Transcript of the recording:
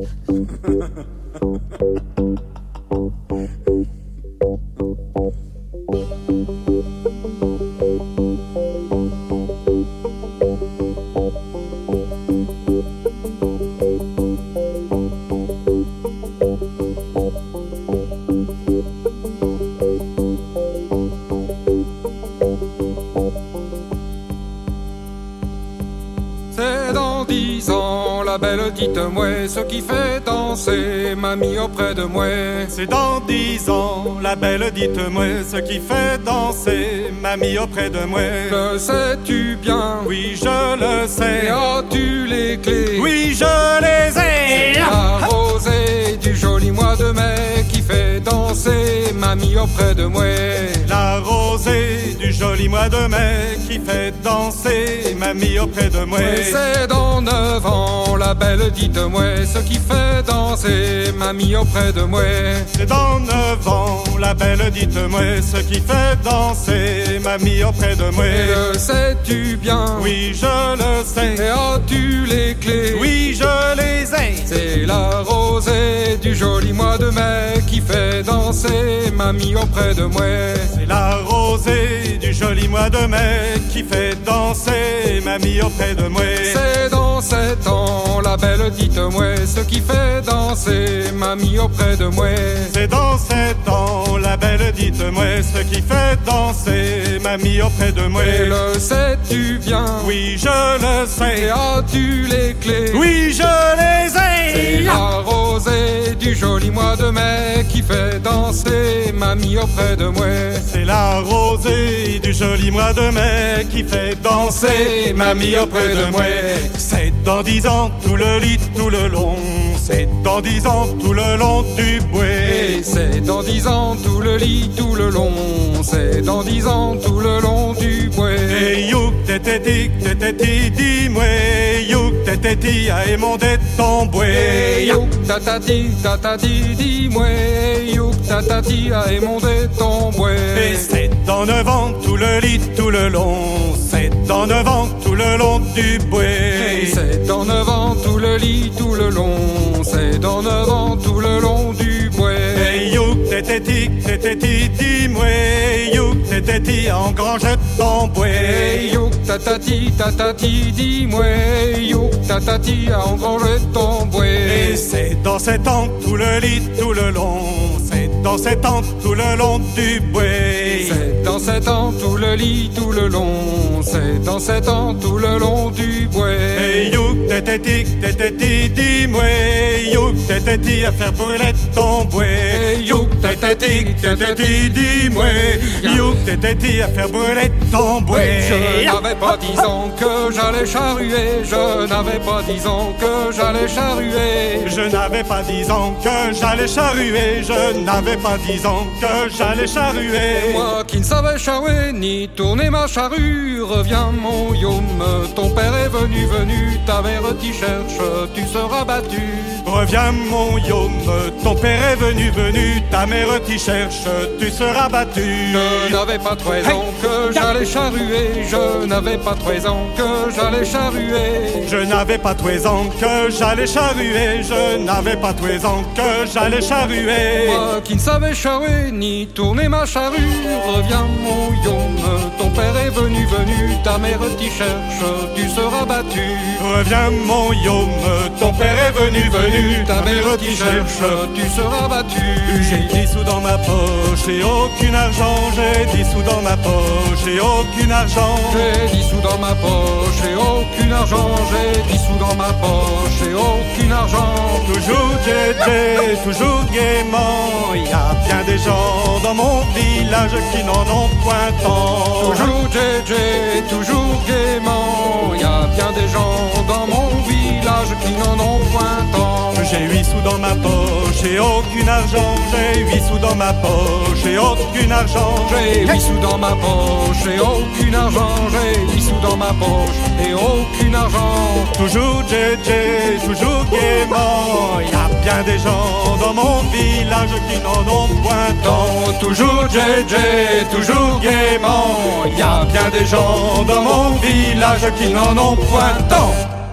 C'est dans 10 ans, la belle, dites-moi ce qui fait danser mamie auprès de moi. C'est dans 10 ans, la belle, dites-moi ce qui fait danser mamie auprès de moi. Le sais-tu bien? Oui, je le sais. Et as-tu les clés? Oui, je les ai. C'est la rosée du joli mois de mai qui fait danser mamie auprès de moi. La rosée du joli mois de mai qui fait danser mamie auprès de moi. Et c'est dans 9 ans, la belle, dites-moi ce qui fait danser mamie auprès de moi. C'est dans 9 ans, la belle, dites-moi ce qui fait danser mamie auprès de moi. Et le sais-tu bien? Oui, je le sais. Et as-tu les clés? Oui, je les ai. C'est la rosée du joli mois de mai qui fait danser mamie auprès de moi. C'est la rosée du joli mois de mai qui fait danser mamie auprès de moi. C'est dans 7 ans, la belle, dites-moi ce qui fait danser mamie auprès de moi. C'est dans 7 ans, la belle, dites-moi ce qui fait danser mamie auprès de moi. Et le sais-tu bien? Oui, je le sais. Et as-tu les clés? Oui, je les ai. C'est la rosée du joli mois de mai qui fait danser mamie auprès de moi. C'est la rosée du joli mois de mai qui fait danser mamie auprès de moi. C'est dans 10 ans, tout le lit, tout le long. C'est dans 10 ans, tout le long du bois. Et c'est dans 10 ans, tout le lit, tout le long. C'est dans 10 ans, tout le long du bois. Et youk tététi, tététi, dis-moi, youk tététi, à émondé ton bois. Youk tatati, tatati, dis-moi, youk tatati, à émondé ton bois. Et c'est dans 9 ans, tout le lit, tout le long. C'est dans 9 ans, tout le long du bois. Et c'est dans 9 ans, tout le lit, tout le long. C'est dans 9 ans, tout le long du bois. Et youk tététi, tététi, dis-moi, youk tététi, engrange ton bois. Et youk tatati, tatati, dis-moi, youk tatati, à engranger ton bois. Et c'est dans 7 ans, tout le lit, tout le long. C'est dans 7 ans, tout le long du bois. C'est dans 7 ans, tout le lit, tout le long. C'est dans 7 ans, tout le long du bois. Et youk tététi, tététi, dis-moi, youk tététi, à faire brûler ton bois. Et youk Tététi, tététi, dis-moi, youk tététi, à faire brûler ton bois. Je n'avais pas 10 ans que j'allais charruer. Je n'avais pas 10 ans que j'allais charruer. Je n'avais pas 10 ans que j'allais charruer. Je n'avais pas 10 ans que j'allais charruer. Moi qui ne savais charruer ni tourner ma charrue, reviens mon yom, ton père est venu, ta mère t'y cherche, tu seras battu. Reviens mon yom, ton père est venu, ta mère t'y cherche, tu seras battu. Je n'avais pas 13 ans que j'allais charruer. Je n'avais pas 13 ans que j'allais charruer. Je n'avais pas 13 ans que j'allais charruer. Je n'avais pas 13 ans que j'allais charruer. Moi qui ne savais charruer ni tourner ma charrue, reviens mon yom, ton père est venu, ta mère t'y cherche, tu seras battu. Reviens mon yom, ton père est venu, ta mère t'y cherche, tu seras battu. J'ai 10 sous dans ma poche et aucun argent. J'ai 10 sous dans ma poche et aucun argent. J'ai 10 sous dans ma poche et aucun argent. J'ai 10 sous dans ma poche et aucun argent. Toujours Djé, toujours gaiement. Il y a bien des gens dans mon village qui n'en ont point tant. Toujours Djé, toujours gaiement. Il y a bien des gens dans mon village qui n'en ont point tant. J'ai 8 sous dans ma poche et aucun argent. J'ai 8 sous dans ma poche et aucun argent. J'ai 8 sous dans ma poche et aucun argent. J'ai 8 sous dans ma poche et aucun argent. Toujours Djé, toujours gaiement. Il y a bien des gens dans mon village qui n'en ont point tant. Toujours Djé, toujours gaiement. Il y a bien des gens dans mon village qui n'en ont point tant.